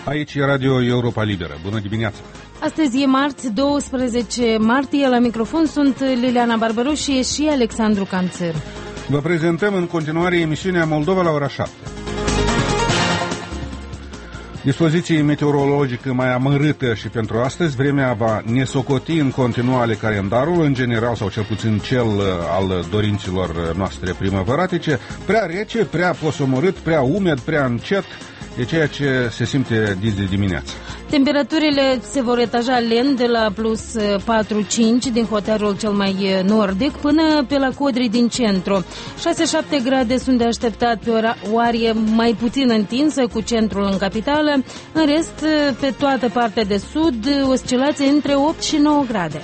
Aici e Radio Europa Liberă. Bună dimineața! Astăzi e marți, 12 martie. La microfon sunt Liliana Barbaroșie și Alexandru Canțăr. Vă prezentăm în continuare emisiunea Moldova la ora 7. Dispoziție meteorologică mai amărâtă și pentru astăzi. Vremea va nesocoti în continuare calendarul, în general sau cel puțin cel al dorinților noastre primăvăratice. Prea rece, prea posomorât, prea umed, prea încet. E ceea ce se simte de dimineață. Temperaturile se vor etaja lent de la plus 4-5 din hotarul cel mai nordic până pe la Codri din centru. 6-7 grade sunt de așteptat pe o arie mai puțin întinsă cu centrul în capitală. În rest, pe toată partea de sud, oscilație între 8 și 9 grade.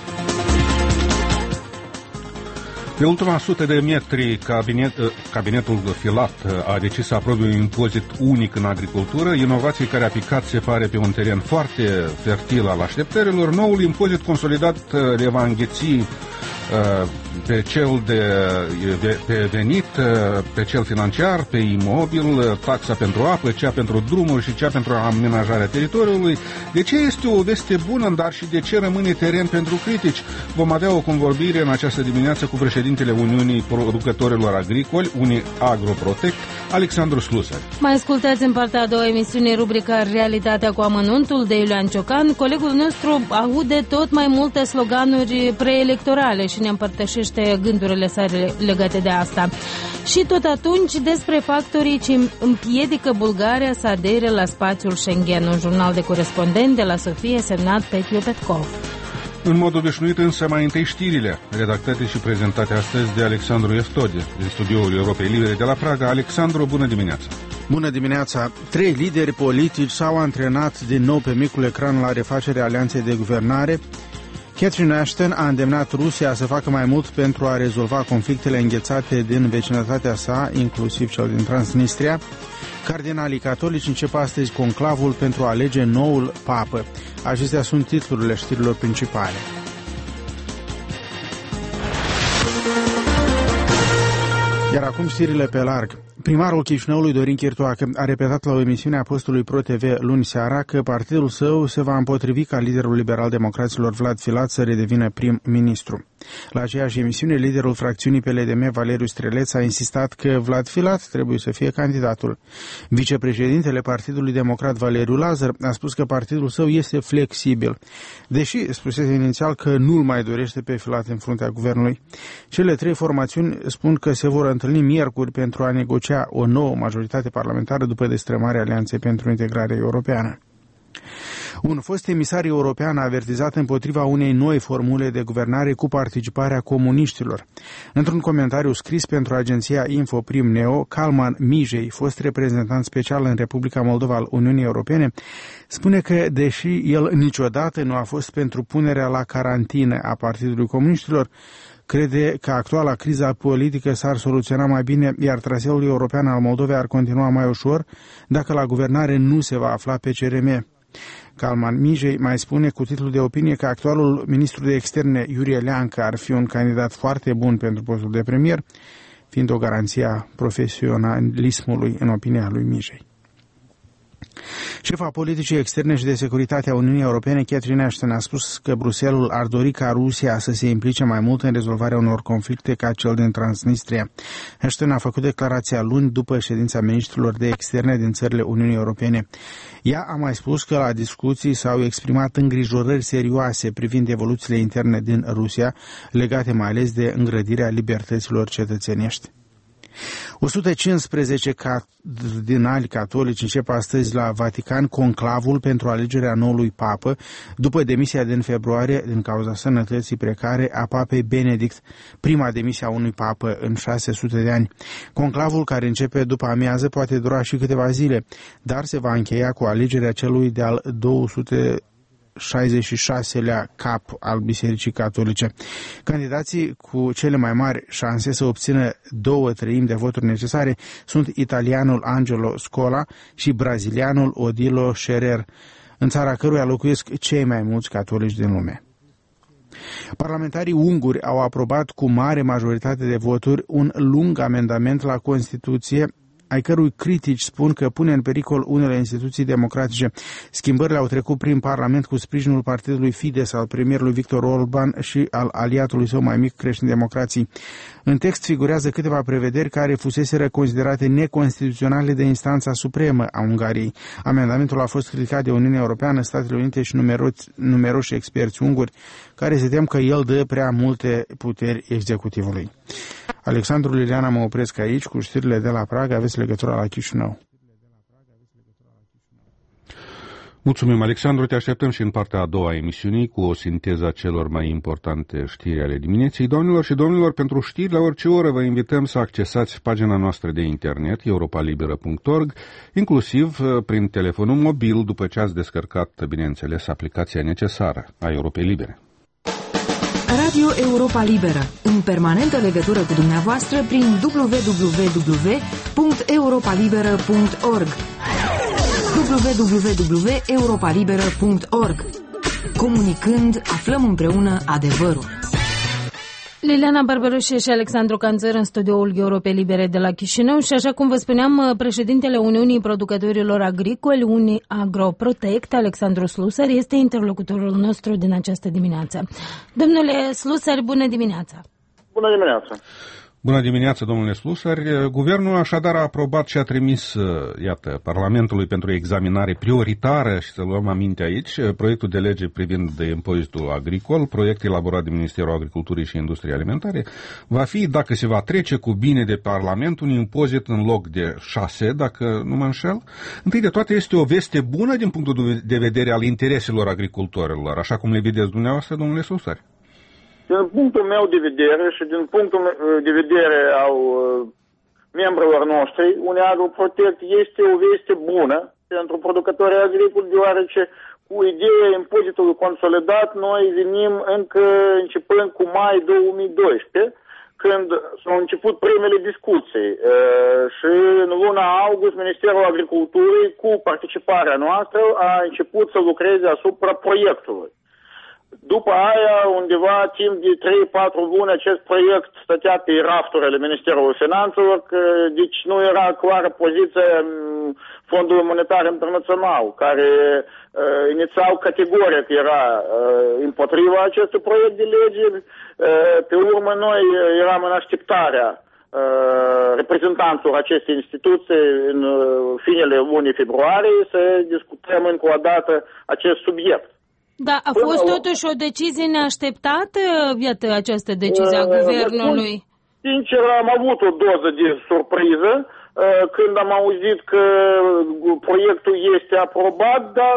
Pe ultima 100 de metri, cabinetul Filat a decis să aprobe un impozit unic în agricultură, inovație care a picat, se pare, pe un teren foarte fertil al așteptărilor. Noul impozit consolidat le va îngheți pe cel pe venit, pe cel financiar, pe imobil, taxa pentru apă, cea pentru drumuri și cea pentru amenajarea teritoriului. De ce este o veste bună, dar și de ce rămâne teren pentru critici? Vom avea o convorbire în această dimineață cu președintele Uniunii Producătorilor Agricoli, Uniagroprotect, Alexandru Slusă. Mai ascultați în partea a doua emisiune rubrica Realitatea cu amănuntul de Iulian Ciocan. Colegul nostru aude tot mai multe sloganuri preelectorale și ne împărtășește gândurile sale legate de asta. Și tot atunci despre factorii ce împiedică Bulgaria să adere la spațiul Schengen, un jurnal de corespondent de la Sofia semnat Petru Petkov. În mod obișnuit, însă, mai întâi știrile, redactate și prezentate astăzi de Alexandru Eftode, din studioul Europei Libere de la Praga. Alexandru, bună dimineața! Bună dimineața! 3 lideri politici s-au antrenat din nou pe micul ecran la refacerea alianței de guvernare. Catherine Ashton a îndemnat Rusia să facă mai mult pentru a rezolva conflictele înghețate din vecinătatea sa, inclusiv cel din Transnistria. Cardinalii catolici încep astăzi conclavul pentru a alege noul papă. Acestea sunt titlurile știrilor principale. Iar acum știrile pe larg. Primarul Chișinăului, Dorin Chirtoacă, a repetat la o emisiune a postului ProTV luni seara că partidul său se va împotrivi ca liderul liberal-democraților Vlad Filat să redevină prim-ministru. La aceeași emisiune, liderul fracțiunii PLDM, Valeriu Streleț, a insistat că Vlad Filat trebuie să fie candidatul. Vicepreședintele Partidului Democrat, Valeriu Lazar, a spus că partidul său este flexibil, deși spusese inițial că nu-l mai dorește pe Filat în fruntea guvernului. Cele 3 formațiuni spun că se vor întâlni miercuri pentru a negocia o nouă majoritate parlamentară după destrămarea Alianței pentru Integrare Europeană. Un fost emisar european a avertizat împotriva unei noi formule de guvernare cu participarea comuniștilor. Într-un comentariu scris pentru agenția Infoprim Neo, Calman Mijei, fost reprezentant special în Republica Moldova al Uniunii Europene, spune că, deși el niciodată nu a fost pentru punerea la carantină a Partidului Comuniștilor, crede că actuala criza politică s-ar soluționa mai bine, iar traseul european al Moldovei ar continua mai ușor dacă la guvernare nu se va afla PCRM. Calman Mijei mai spune cu titlul de opinie că actualul ministru de externe, Iurie Leancă, ar fi un candidat foarte bun pentru postul de premier, fiind o garanție a profesionalismului în opinia lui Mijei. Șefa politicii externe și de securitate a Uniunii Europene, Catherine Ashton, a spus că Bruxelles ar dori ca Rusia să se implice mai mult în rezolvarea unor conflicte ca cel din Transnistria. Ashton a făcut declarația luni după ședința ministrilor de externe din țările Uniunii Europene. Ea a mai spus că la discuții s-au exprimat îngrijorări serioase privind evoluțiile interne din Rusia, legate mai ales de îngrădirea libertăților cetățenești. 115 cardinali catolici încep astăzi la Vatican conclavul pentru alegerea noului papă, după demisia din februarie din cauza sănătății precare a papei Benedict, prima demisia unui papă în 600 de ani. Conclavul, care începe după amiază, poate dura și câteva zile, dar se va încheia cu alegerea celui de-al 266-lea cap al Bisericii Catolice. Candidații cu cele mai mari șanse să obțină 2/3 de voturi necesare sunt italianul Angelo Scola și brazilianul Odilo Scherer, în țara căruia locuiesc cei mai mulți catolici din lume. Parlamentarii unguri au aprobat cu mare majoritate de voturi un lung amendament la Constituție ai cărui critici spun că pune în pericol unele instituții democratice. Schimbările au trecut prin Parlament cu sprijinul partidului Fidesz al premierului Victor Orban și al aliatului său mai mic, Creștini-Democrații. În text figurează câteva prevederi care fuseseră considerate neconstituționale de instanța supremă a Ungariei. Amendamentul a fost criticat de Uniunea Europeană, Statele Unite și numeroși experți unguri, care se tem că el dă prea multe puteri executivului. Alexandru, Liliana, mă opresc aici cu știrile de la Praga. Aveți legătura la Chișinău. Mulțumim, Alexandru. Te așteptăm și în partea a doua a emisiunii cu o sinteză a celor mai importante știri ale dimineții. Doamnelor și domnilor, pentru știri la orice oră vă invităm să accesați pagina noastră de internet, europalibera.org, inclusiv prin telefonul mobil, după ce ați descărcat, bineînțeles, aplicația necesară a Europei Libere. Radio Europa Liberă, în permanentă legătură cu dumneavoastră prin www.europalibera.org www.europalibera.org. Comunicând, aflăm împreună adevărul. Liliana Barbaroșie și Alexandru Canțăr în studioul Europei Libere de la Chișinău și așa cum vă spuneam, președintele Uniunii Producătorilor Agricoli, Uniagroprotect, Alexandru Slusar, este interlocutorul nostru din această dimineață. Domnule Slusar, bună dimineața! Bună dimineața! Bună dimineața, domnule Slusar. Guvernul așadar a aprobat și a trimis, Parlamentului pentru examinare prioritară, și să luăm aminte aici, proiectul de lege privind impozitul agricol, proiect elaborat de Ministerul Agriculturii și Industriei Alimentare. Va fi, dacă se va trece cu bine de Parlament, un impozit în loc de 6, dacă nu mă înșel. Întâi de toate, este o veste bună din punctul de vedere al intereselor agricultorilor, așa cum le vedeți dumneavoastră, domnule Slusar. Din punctul meu de vedere și din punctul de vedere al membrilor noștri, Uniagroprotect este o veste bună pentru producătorii agricoli, deoarece cu ideea impozitului consolidat noi venim încă începând cu mai 2012, când s-au început primele discuții și în luna august Ministerul Agriculturii, cu participarea noastră, a început să lucreze asupra proiectului. După aia, undeva, timp de 3-4 luni, acest proiect stătea pe rafturile Ministerului Finanțelor, deci nu era clară poziția Fondului Monetar Internațional, care inițial categoric era împotriva acestui proiect de lege. Pe urmă, noi eram în așteptarea reprezentanților acestei instituții în finele lunii februarie să discutăm încă o dată acest subiect. Da, a fost totuși o decizie neașteptată, iată, această decizie a guvernului? Sincer, am avut o doză de surpriză când am auzit că proiectul este aprobat, dar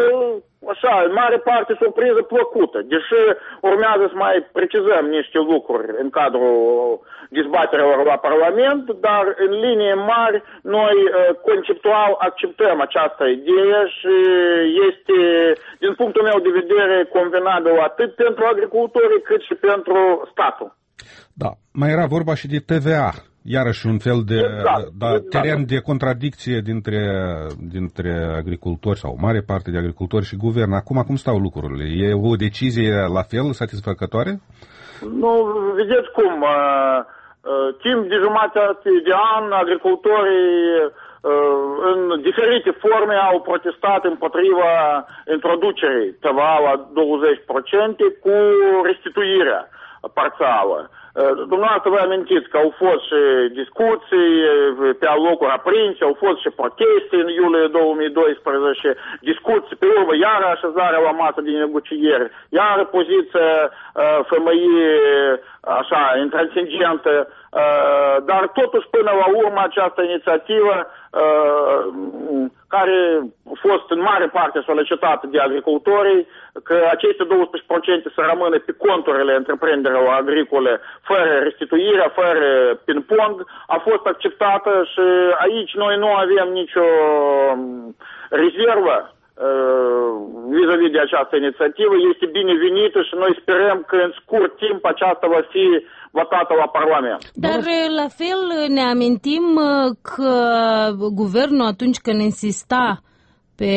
așa, în mare parte surpriză plăcută, deși urmează să mai precizăm niște lucruri în cadrul dezbaterilor la Parlament, dar în linie mari noi conceptual acceptăm această idee și este, din punctul meu de vedere, convenabil atât pentru agricultori cât și pentru statul. Da, mai era vorba și de TVA. Iarăși un fel de teren de contradicție dintre agricultori sau o mare parte de agricultori și guvern. Acum, cum stau lucrurile? E o decizie la fel satisfăcătoare? Nu, vedeți cum. Timp de jumătate de an, agricultorii în diferite forme au protestat împotriva introducerii TVA la 20% cu restituirea parțială. Dumneavoastră vă amintiți că au fost și discuții pe alocuri aprinse, au fost și proteste în iulie 2012, discuții pe urmă, iar așezarea la masă de negocieri, iar poziția femeii așa, intransigentă, dar totuși până la urmă această inițiativă care a fost în mare parte solicitată de agricultorii, că aceste 12% să rămână pe conturile întreprinderilor agricole fără restituire, fără ping-pong, a fost acceptată și aici noi nu avem nicio rezervă vis-a-vis de această inițiativă. Este binevenită și noi sperăm că în scurt timp aceasta va fi votată la Parlament. Dar la fel ne amintim că guvernul atunci când insista pe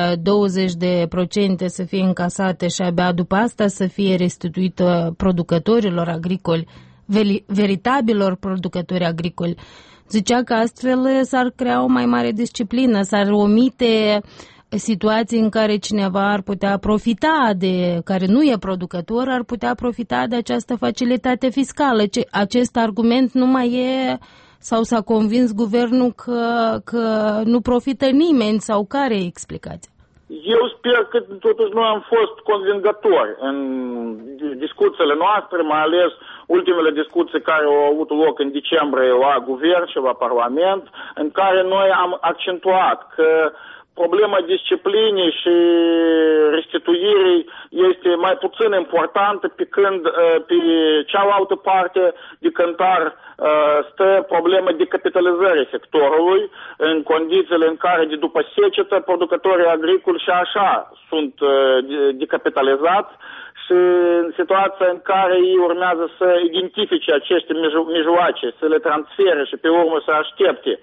20% să fie încasate și abia după asta să fie restituită producătorilor agricoli, veritabilor producători agricoli. Zicea că astfel s-ar crea o mai mare disciplină, s-ar omite situații în care cineva ar putea profita care nu e producător, ar putea profita de această facilitate fiscală. Acest argument nu mai e, sau s-a convins guvernul că nu profită nimeni, sau care e explicația? Eu sper că totuși noi am fost convingători în discuțiile noastre, mai ales ultimele discuții care au avut loc în decembrie la guvern și la Parlament, în care noi am accentuat că problema disciplinii și restituirii este mai puțin importantă, pe când pe cealaltă parte de cântar stă problema decapitalizării sectorului, în condițiile în care de după secetă producătorii agricoli și așa sunt decapitalizați și în situația în care ei urmează să identifice aceste mijloace, să le transfere și pe urmă să aștepte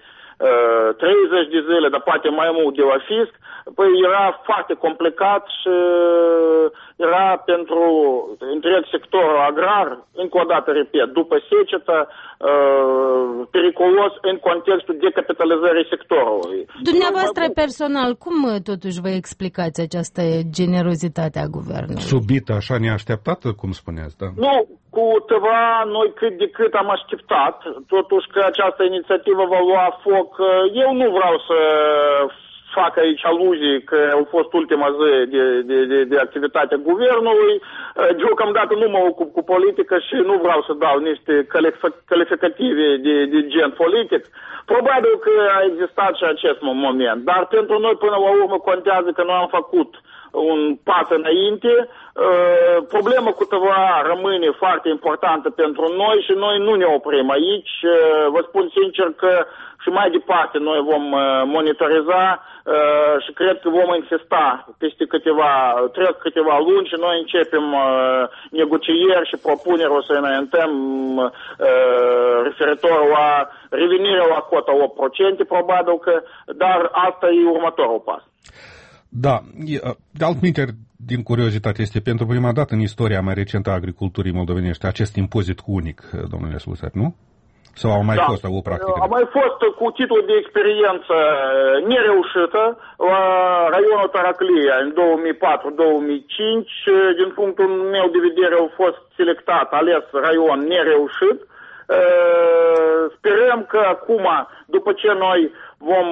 30 de zile, dar poate mai mult de la fisc, păi era foarte complicat și era pentru întreg sectorul agrar, încă o dată repet, după secetă, periculos în contextul decapitalizării sectorului. Dumneavoastră personal, cum totuși vă explicați această generozitate a guvernului? Subită, așa neașteptată, cum spuneați, da? Nu, cu ceva noi cât de cât am așteptat, totuși că această inițiativă va lua foc. Eu nu vreau să fac aici aluzii că au fost ultima zi de activitate guvernului. Deocamdată nu mă ocup cu politică și nu vreau să dau niște calificative de gen politic. Probabil că a existat și acest moment, dar pentru noi până la urmă contează că noi am făcut un pas înainte. Problema cu TVA rămâne foarte importantă pentru noi și noi nu ne oprim aici. Vă spun sincer că și mai departe noi vom monitoriza și cred că vom insista peste câteva luni și noi începem negocieri și propuneri o să înaintăm referitor la revenirea la cota 8%, probabil că, dar asta e următorul pas. Da, de altminteri, din curiozitate, este pentru prima dată în istoria mai recentă a agriculturii moldovenești acest impozit unic, domnule Slusar, nu? Sau au mai fost o practică? A mai fost cu titlul de experiență nereușită la raionul Taraclia în 2004-2005. Din punctul meu de vedere au fost selectat, ales raion nereușit. Sperăm că acum, după ce noi vom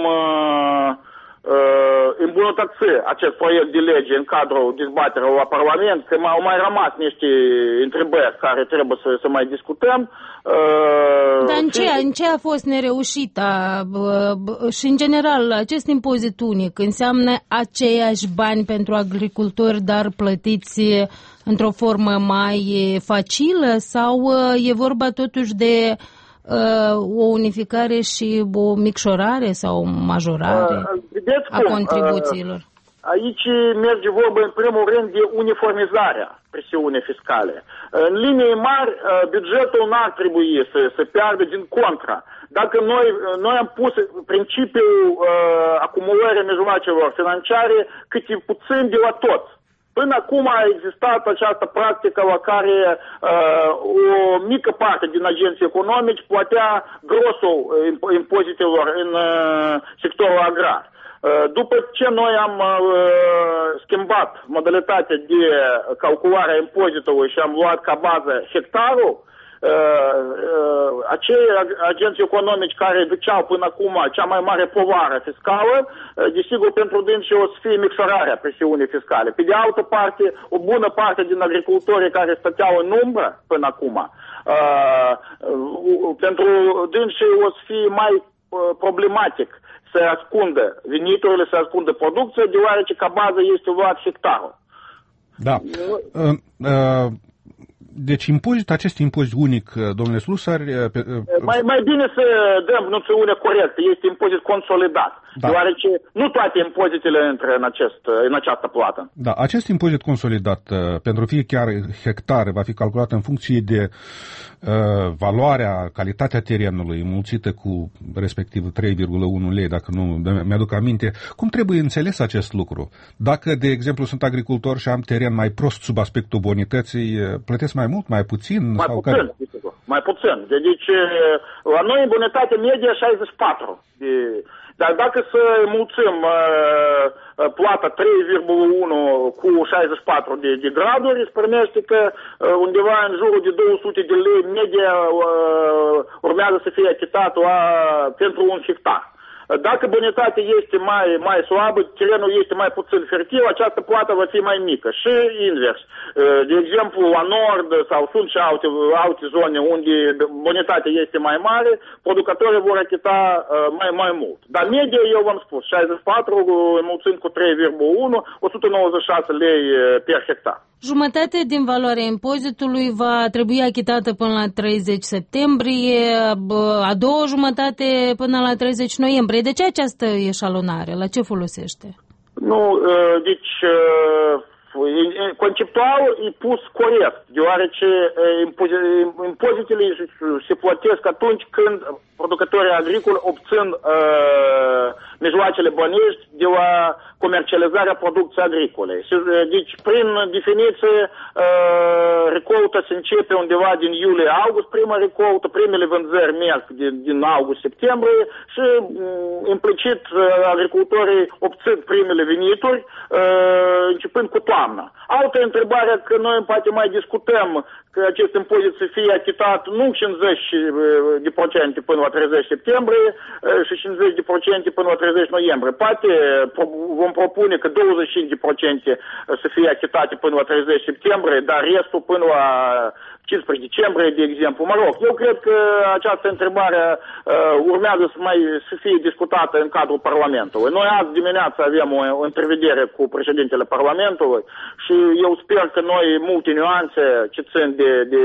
îmbunătăți acest proiect de lege în cadrul dezbaterii la Parlament, că au mai rămas niște întrebări care trebuie să mai discutăm. Dar în ce a fost nereușită? Și în general, acest impozit unic înseamnă aceiași bani pentru agricultori, dar plătiți într-o formă mai facilă, sau e vorba totuși de o unificare și o micșorare sau o majorare a contribuțiilor? Aici merge vorba în primul rând de uniformizarea presiunii fiscale. În linii mari, bugetul n-ar trebui să piardă, din contra. Dacă noi am pus principiul acumulării mijloacelor financiare câte puțin de la tot. Până acum a existat această practică la care o mică parte din agenții economici plătea grosul impozitelor în sectorul agrar. După ce noi am schimbat modalitatea de calculare a impozitului și am luat ca bază hectarul, acei agenți economici care duceau până acum cea mai mare povară fiscală, desigur pentru dânsi o să fie micșorarea presiunii fiscale. Pe de altă parte, o bună parte din agricultorii care stăteau în umbră până acum, pentru dânsi o să fie mai problematic să ascundă veniturile, să ascundă producția, deoarece ca bază este luat hectarul. Da. Deci acest impozit unic, domnule Slusar... Mai bine să dăm noțiune corectă, este impozit consolidat, da. Deoarece nu toate impozitele intră în această plată. Da, acest impozit consolidat pentru fiecare hectar va fi calculat în funcție de valoarea, calitatea terenului, înmulțită cu respectiv 3,1 lei, dacă nu mi-aduc aminte. Cum trebuie înțeles acest lucru? Dacă, de exemplu, sunt agricultor și am teren mai prost sub aspectul bonității, plătesc mai mult, mai puțin? Mai sau puțin, care? mai puțin. Deci, la noi în bunătate medie 64. Dar dacă să mulțim plata 3,1 cu 64 de graduri, se primește că undeva în jurul de 200 de lei media urmează să fie achitat pentru un hectar. Dacă bonitatea este mai slabă, terenul este mai puțin fertil, această plată va fi mai mică. Și invers. De exemplu, la nord sau sunt și alte zone unde bonitatea este mai mare, producătorii vor achita mai mult. Dar media, eu v-am spus, 64 înmulțim cu 3,1, 196 lei per hectar. Jumătate din valoarea impozitului va trebui achitată până la 30 septembrie, a doua jumătate până la 30 noiembrie. De ce această eșalonare? La ce folosește? Nu, deci conceptual e pus corect, deoarece impozitele se plătesc atunci când producătorii agricoli obțin mijloacele bănești de la comercializarea producției agricole. Deci, prin definiție, recolta se începe undeva din iulie-august, prima recoltă, primele vânzări merg din august-septembrie și implicit agricultorii obțin primele venituri începând cu toamna. Altă întrebare că noi poate mai discutăm că acest impozit să fie achitat nu 50% până la 30 septembrie și 50% până la 30 noiembrie. Poate vom propune că 25% să fie achitate până la 30 septembrie, dar restul până la 15 decembrie, de exemplu. Mă rog, eu cred că această întrebare urmează să fie discutată în cadrul Parlamentului. Noi azi dimineață avem o întrevedere cu președintele Parlamentului și eu sper că noi multe nuanțe ce țin de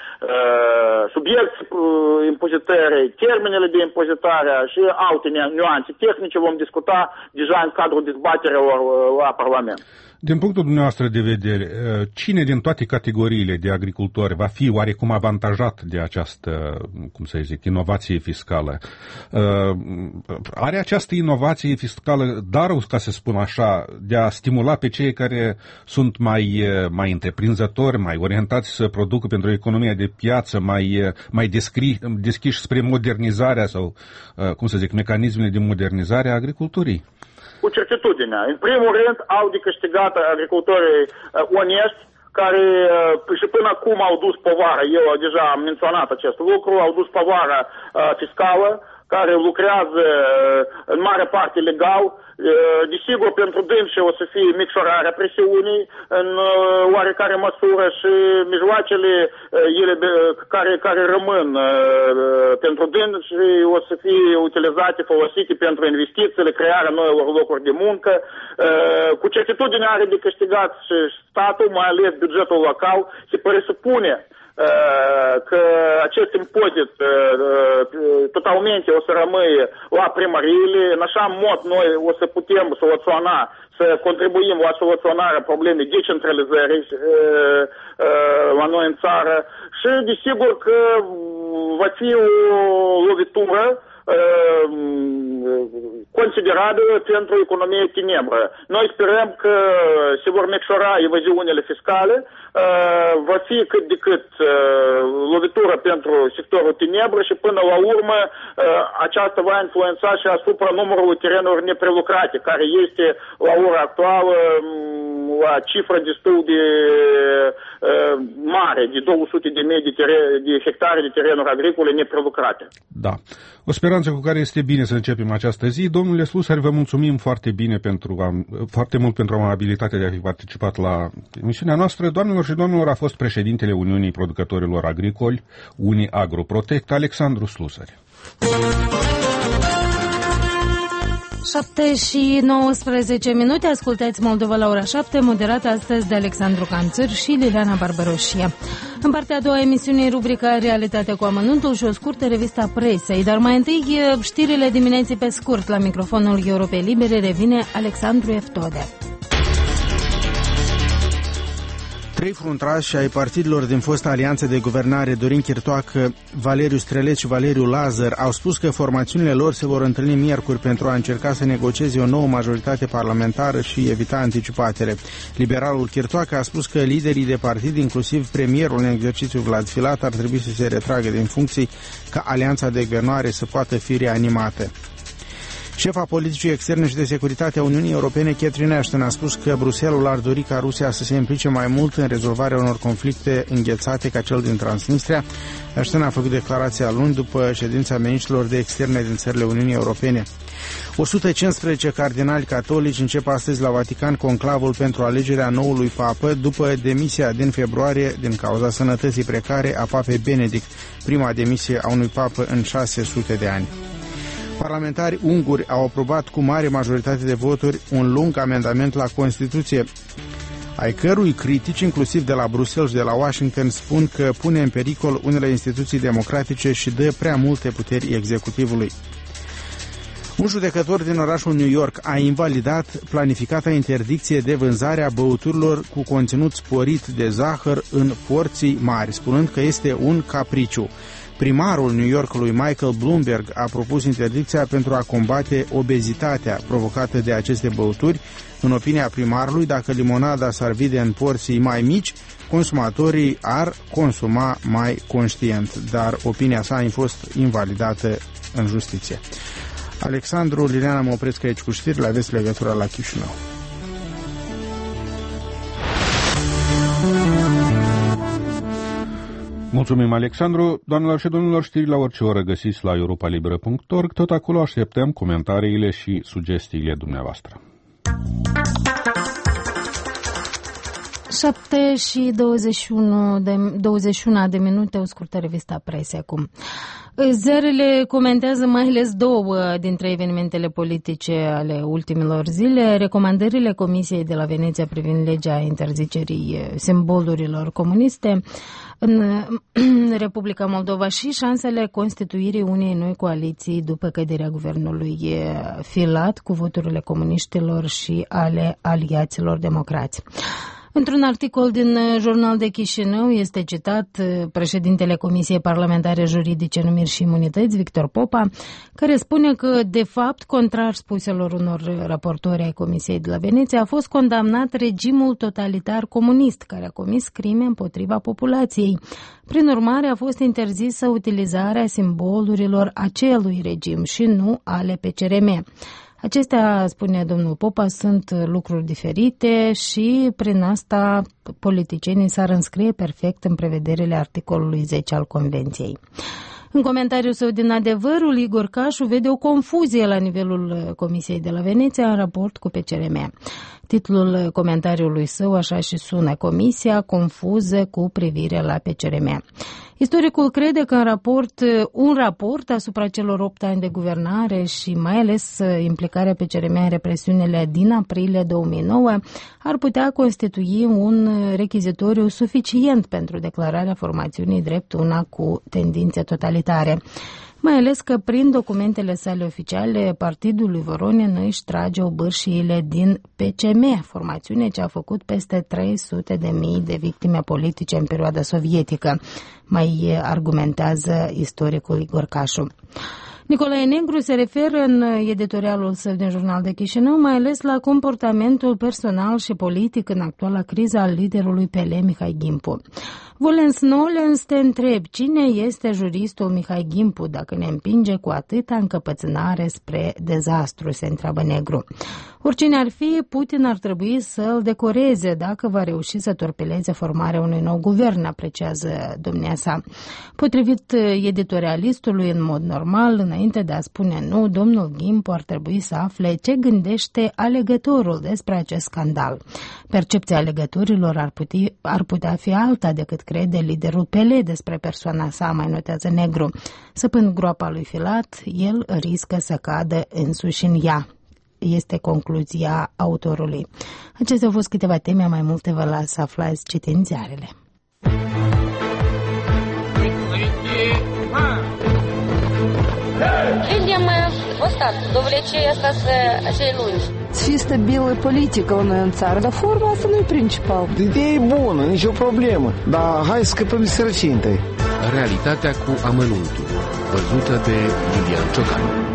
subiecte impozitării, termenele de impozitare și alte nuanțe tehnice vom discuta deja în cadrul dezbaterilor la Parlament. Din punctul dumneavoastră de vedere, cine din toate categoriile de agricultori va fi oarecum avantajat de această, cum să zic, inovație fiscală? Are această inovație fiscală darul, ca să spun așa, de a stimula pe cei care sunt mai întreprinzători, mai orientați să producă pentru economia de piață, mai deschiși spre modernizarea sau, cum să zic, mecanismele de modernizare a agriculturii? Cu certitudine. În primul rând, au de câștigat agricultorii onești, care și până acum au dus povara, eu deja am menționat acest lucru, au dus povara fiscală, care lucrează în mare parte legal. Desigur, pentru dânsi o să fie micșorarea presiunii în oarecare măsură și mijloacele care rămân pentru dânsi o să fie utilizate, folosite pentru investițiile, crearea noilor locuri de muncă. Cu certitudine are de câștigat și statul, mai ales bugetul local, se presupune că acest impozit totalmente o să rămâie la primăriile, în așa mod noi o să putem soluționa, să contribuim la soluționarea problemei decentralizării la noi în țară și desigur că va fi o lovitură considerabilă pentru economia tenebră. Noi sperăm că se vor micșora evaziunile fiscale, va fi cât de cât lovitură pentru sectorul tenebră și până la urmă aceasta va influența și asupra numărului terenuri neprelucrate, care este la ora actuală la cifră destul de mare, de 200.000 de hectare de terenuri agricole neprelucrate. Da. O speranță cu care este bine să începem această zi. Domnule Slusari, vă mulțumim foarte mult pentru amabilitatea de a fi participat la emisiunea noastră. Doamnelor și domnilor, a fost președintele Uniunii Producătorilor Agricoli, Uniagroprotect, Alexandru Slusari. 7:19, ascultați Moldova la ora 7, moderată astăzi de Alexandru Canțăr și Liliana Barbaroșie. În partea a doua emisiune, rubrica Realitatea cu amănuntul și o scurtă revistă a presei, dar mai întâi știrile dimineții pe scurt. La microfonul Europei Libere revine Alexandru Eftode. Trei fruntași ai partidelor din fosta alianță de guvernare, Dorin Chirtoacă, Valeriu Streleț și Valeriu Lazar, au spus că formațiunile lor se vor întâlni miercuri pentru a încerca să negocieze o nouă majoritate parlamentară și evita anticipatele. Liberalul Chirtoacă a spus că liderii de partid, inclusiv premierul în exercițiu Vlad Filat, ar trebui să se retragă din funcții ca alianța de guvernare să poată fi reanimată. Șefa politicii externe și de securitate a Uniunii Europene, Catherine Ashton, a spus că Bruxelles ar dori ca Rusia să se implice mai mult în rezolvarea unor conflicte înghețate ca cel din Transnistria. Ashton a făcut declarația luni după ședința miniștrilor de externe din țările Uniunii Europene. 115 cardinali catolici încep astăzi la Vatican conclavul pentru alegerea noului papă după demisia din februarie din cauza sănătății precare a papei Benedict, prima demisie a unui papă în 600 de ani. Parlamentarii unguri au aprobat cu mare majoritate de voturi un lung amendament la Constituție, ai cărui critici, inclusiv de la Bruxelles și de la Washington, spun că pune în pericol unele instituții democratice și dă prea multe puteri executivului. Un judecător din orașul New York a invalidat planificata interdicție de vânzare a băuturilor cu conținut sporit de zahăr în porții mari, spunând că este un capriciu. Primarul New Yorkului, Michael Bloomberg, a propus interdicția pentru a combate obezitatea provocată de aceste băuturi. În opinia primarului, dacă limonada s-ar vinde în porții mai mici, consumatorii ar consuma mai conștient, dar opinia sa a fost invalidată în justiție. Alexandru, Liliana, mă opresc aici cu știrile, aveți legătura la Chișinău. Mulțumim, Alexandru. Doamnelor și domnilor, știri la orice oră găsiți la europalibera.org. Tot acolo așteptăm comentariile și sugestiile dumneavoastră. 7 și 21 de minute, o scurtă revistă presei acum. Ziarele comentează mai ales două dintre evenimentele politice ale ultimilor zile: recomandările Comisiei de la Veneția privind legea interzicerii simbolurilor comuniste în Republica Moldova și șansele constituirii unei noi coaliții după căderea guvernului Filat cu voturile comuniștilor și ale aliaților democrați. Într-un articol din Jurnal de Chișinău este citat președintele Comisiei Parlamentare Juridice, Numiri și Imunități, Victor Popa, care spune că, de fapt, contrar spuselor unor raportori ai Comisiei de la Veneția, a fost condamnat regimul totalitar comunist, care a comis crime împotriva populației. Prin urmare, a fost interzisă utilizarea simbolurilor acelui regim și nu ale PCRM. Acestea, spune domnul Popa, sunt lucruri diferite și prin asta politicienii s-ar înscrie perfect în prevederile articolului 10 al Convenției. În comentariul său din Adevărul, Igor Cașu vede o confuzie la nivelul Comisiei de la Veneția în raport cu PCRM. Titlul comentariului său așa și sună: Comisia confuză cu privire la PCRM. Istoricul crede că un raport asupra celor 8 ani de guvernare și mai ales implicarea PCRM în represiunile din aprilie 2009 ar putea constitui un rechizitoriu suficient pentru declararea formațiunii drept una cu tendințe totalitare. Mai ales că prin documentele sale oficiale, partidul lui Voronin își trage obârșiile din PCM, formațiune ce a făcut peste 300.000 de victime politice în perioada sovietică, mai argumentează istoricul Igor Cașu. Nicolae Negru se referă în editorialul său din Jurnal de Chișinău mai ales la comportamentul personal și politic în actuala criză al liderului PL, Mihai Gimpu. Volens nolens, te întreb, cine este juristul Mihai Gimpu dacă ne împinge cu atâta încăpățânare spre dezastru, se întreabă Negru. Oricine ar fi, Putin ar trebui să-l decoreze dacă va reuși să torpileze formarea unui nou guvern, apreciază domnia sa. Potrivit editorialistului, în mod normal, înainte de a spune nu, domnul Gimpu ar trebui să afle ce gândește alegătorul despre acest scandal. Percepția alegătorilor ar putea fi alta decât crede liderul PL despre persoana sa, mai notează Negru. Săpând groapa lui Filat, el riscă să cadă însuși în ea. Este concluzia autorului. Acestea au fost câteva teme, mai multe vă las să aflați citind ziarele. Видимо, вот так, до влечения остаться lungi. să fie stabilă politică la noi în țară, dar forma asta nu e principal. Ideea e bună, nicio problemă, dar hai să scăpăm de sărăcie întâi. Realitatea cu amănuntul, văzută de Lilian Ciocan.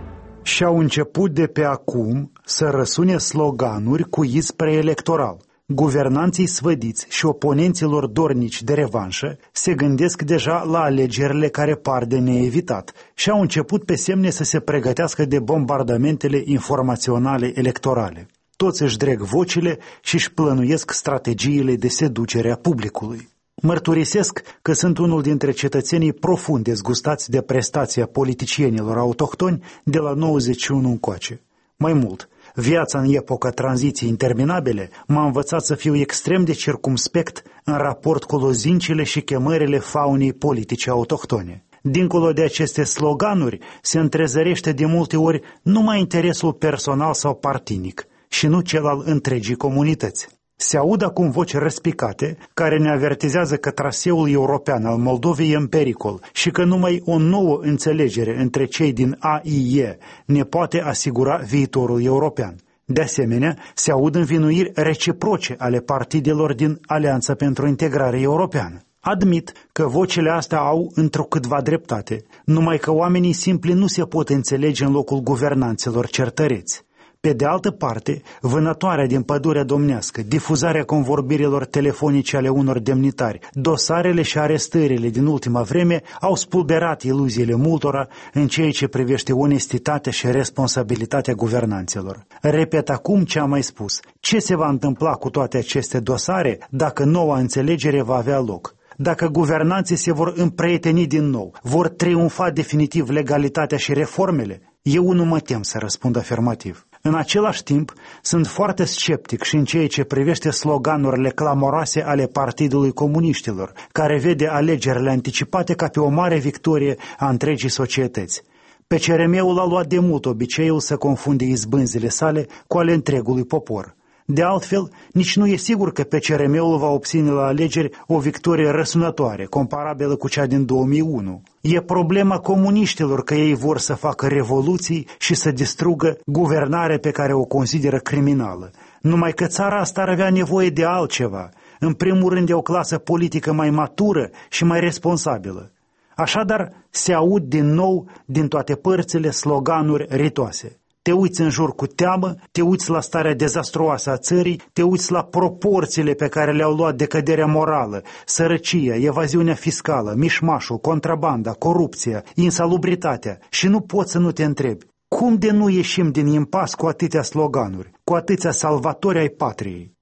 Și-au început de pe acum să răsune sloganuri cu iz preelectoral. Guvernanții svădiți și oponenților dornici de revanșă se gândesc deja la alegerile care par de neevitat și au început pe semne să se pregătească de bombardamentele informaționale electorale. Toți își dreg vocile și își plănuiesc strategiile de seducere a publicului. Mărturisesc că sunt unul dintre cetățenii profund dezgustați de prestația politicienilor autohtoni de la 91 încoace. Mai mult, viața în epoca tranziției interminabile m-a învățat să fiu extrem de circumspect în raport cu lozincile și chemările faunei politice autohtone. Dincolo de aceste sloganuri se întrezărește de multe ori numai interesul personal sau partinic și nu cel al întregii comunități. Se aud acum voci răspicate care ne avertizează că traseul european al Moldovei e în pericol și că numai o nouă înțelegere între cei din AIE ne poate asigura viitorul european. De asemenea, se aud învinuiri reciproce ale partidelor din Alianța pentru Integrare Europeană. Admit că vocile astea au întrucâtva dreptate, numai că oamenii simpli nu se pot înțelege în locul guvernanților certăreți. Pe de altă parte, vânătoarea din pădurea domnească, difuzarea convorbirilor telefonice ale unor demnitari, dosarele și arestările din ultima vreme au spulberat iluziile multora în ceea ce privește onestitatea și responsabilitatea guvernanților. Repet acum ce am mai spus. Ce se va întâmpla cu toate aceste dosare dacă noua înțelegere va avea loc? Dacă guvernanții se vor împrieteni din nou, vor triumfa definitiv legalitatea și reformele? Eu nu mă tem să răspund afirmativ. În același timp, sunt foarte sceptic și în ceea ce privește sloganurile clamoroase ale Partidului Comuniștilor, care vede alegerile anticipate ca pe o mare victorie a întregii societăți. PCRM-ul a luat de mult obiceiul să confunde izbânzile sale cu ale întregului popor. De altfel, nici nu e sigur că PCRM-ul va obține la alegeri o victorie răsunătoare, comparabilă cu cea din 2001. E problema comuniștilor că ei vor să facă revoluții și să distrugă guvernarea pe care o consideră criminală. Numai că țara asta ar avea nevoie de altceva, în primul rând de o clasă politică mai matură și mai responsabilă. Așadar, se aud din nou din toate părțile sloganuri ritoase. Te uiți în jur cu teamă, te uiți la starea dezastruoasă a țării, te uiți la proporțiile pe care le-au luat decăderea morală, sărăcia, evaziunea fiscală, mișmașul, contrabanda, corupția, insalubritatea și nu poți să nu te întrebi. Cum de nu ieșim din impas cu atâtea sloganuri, cu atâția salvatori ai patriei?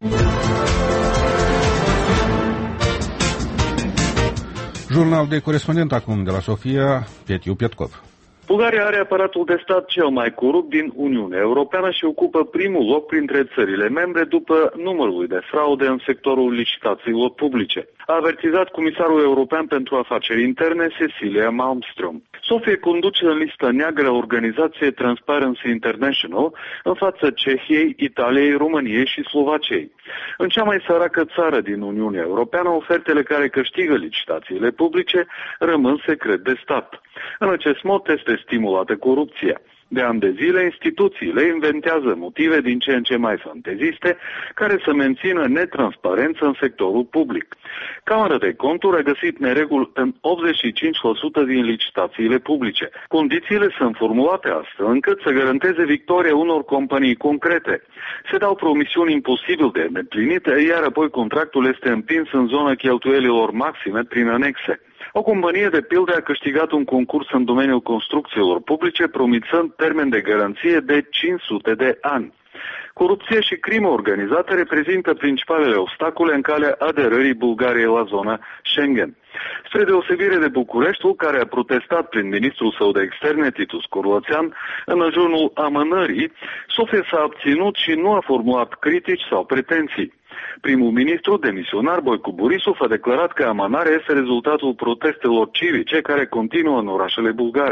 Jurnal de corespondent acum de la Sofia, Petiu Pietkov. Bulgaria are aparatul de stat cel mai corupt din Uniunea Europeană și ocupă primul loc printre țările membre după numărul de fraude în sectorul licitațiilor publice, a avertizat comisarul european pentru afaceri interne Cecilia Malmström. Sofia conduce în listă neagră organizație Transparency International în fața Cehiei, Italiei, României și Slovaciei. În cea mai săracă țară din Uniunea Europeană, ofertele care câștigă licitațiile publice rămân secret de stat. În acest mod este stimulată corupția. De ani de zile, instituțiile inventează motive din ce în ce mai fanteziste care să mențină netransparență în sectorul public. Camera de Conturi a găsit nereguli în 85% din licitațiile publice. Condițiile sunt formulate astfel încât să garanteze victoria unor companii concrete. Se dau promisiuni imposibil de îndeplinite, iar apoi contractul este împins în zona cheltuielilor maxime prin anexe. O companie de pildă a câștigat un concurs în domeniul construcțiilor publice, promițând termen de garanție de 500 de ani. Corupție și crimă organizată reprezintă principalele obstacole în calea aderării Bulgariei la zona Schengen. Spre deosebire de Bucureștiul, care a protestat prin ministrul său de externe, Titus Corlățean, în ajunul amânării, Sofia s-a abținut și nu a formulat critici sau pretenții. Primul ministru demisionar Boicu Borisov a declarat că amânarea este rezultatul protestelor civice care continuă în orașele bulgare.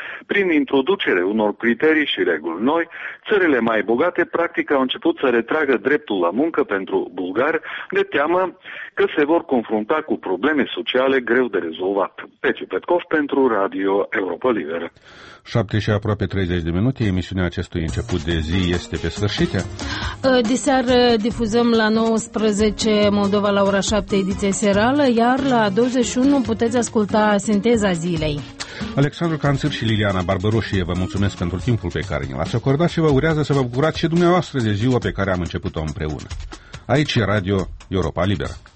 Prin introducere unor criterii și reguli noi, țările mai bogate practic au început să retragă dreptul la muncă pentru bulgari de teamă că se vor confrunta cu probleme sociale greu de rezolvat. Peciu Petkov pentru Radio Europa Liberă. 7 și aproape 30 de minute, emisiunea acestui început de zi este pe sfârșit. Diseară difuzăm la 19 Moldova la ora 7 ediție serală, iar la 21 puteți asculta Sinteza zilei. Alexandru Canțir și Liliana Barbăroșie vă mulțumesc pentru timpul pe care ne l-ați acordat și vă urează să vă bucurați și dumneavoastră de ziua pe care am început-o împreună. Aici e Radio Europa Liberă.